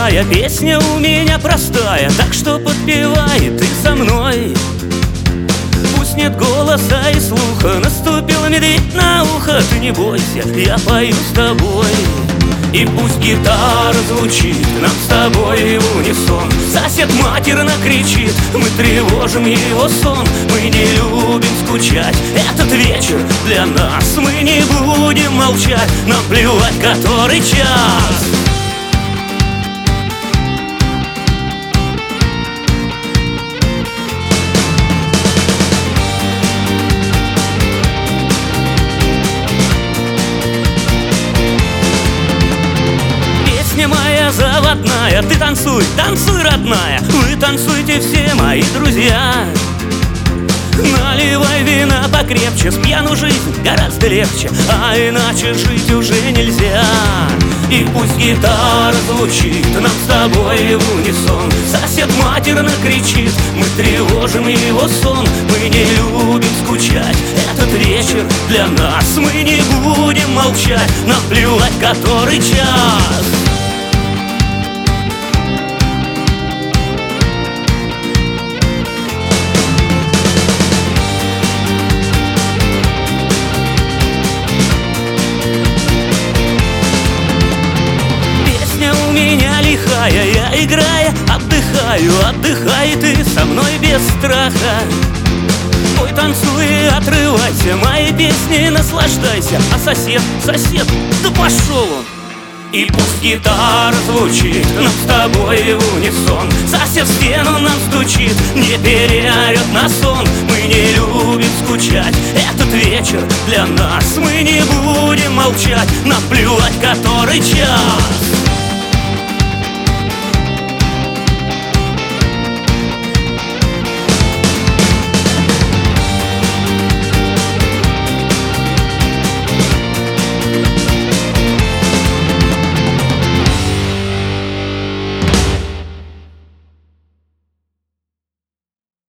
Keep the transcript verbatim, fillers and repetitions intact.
лихая, песня у меня простая, так что подпевай ты со мной. Пусть нет голоса и слуха, наступил медведь на ухо. Ты не бойся, я пою с тобой. И пусть гитара звучит нам с тобой в унисон. Сосед матерно кричит, мы тревожим его сон. Мы не любим скучать, этот вечер для нас. Мы не будем молчать, нам плевать, который час. Песня моя заводная, ты танцуй, танцуй, родная. Вы танцуйте все, мои друзья. Наливай вина покрепче, с пьяну жизнь гораздо легче, а иначе жить уже нельзя. И пусть гитара звучит нам с тобой в унисон. Сосед матерно кричит, мы тревожим его сон. Мы не любим скучать, этот вечер для нас. Мы не будем молчать, нам плевать, который час. Я, играя, отдыхаю, отдыхай ты со мной без страха. Ой, танцуй, отрывайся, моей песни наслаждайся. А сосед, сосед, да пошел он. И пусть гитара звучит нам с тобой в унисон. Сосед в стену нам стучит, не переорет на сон. Мы не любим скучать, этот вечер для нас. Мы не будем молчать, нам плевать, который час.